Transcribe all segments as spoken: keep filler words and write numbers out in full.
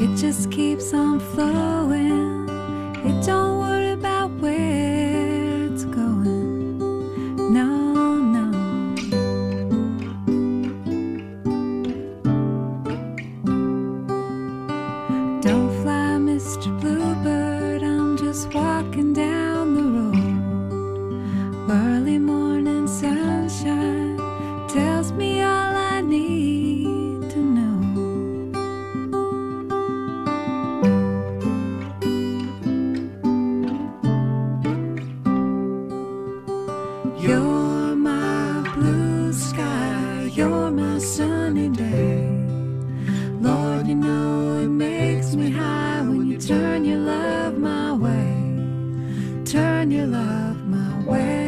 It just keeps on flowing. It don't worry about where it's going. No, no. Don't fly, Mister Bluebird, I'm just walking down the road. Early morning sunshine tells me all I need to know. You're my blue sky, you're my sunny day. Lord, you know it makes me high when you turn your love my way. Turn your love my way.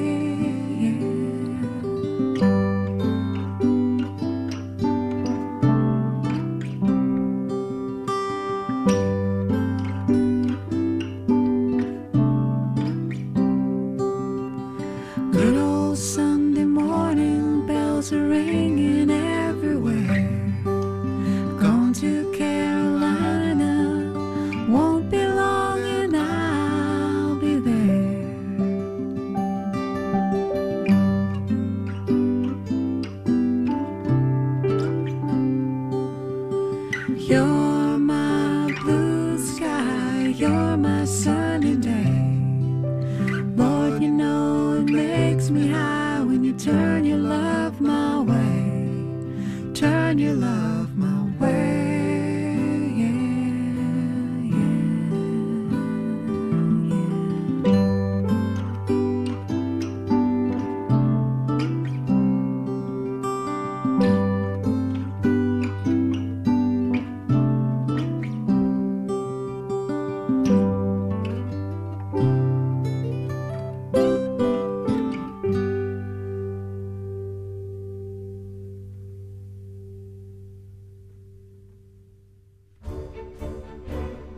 Good old Sunday morning, bells are ringing everywhere. Going to Carolina, won't be long and I'll be there. You're my blue sky, you're my sunny day. Lord, you know it makes me high when you turn your love my way. Turn your love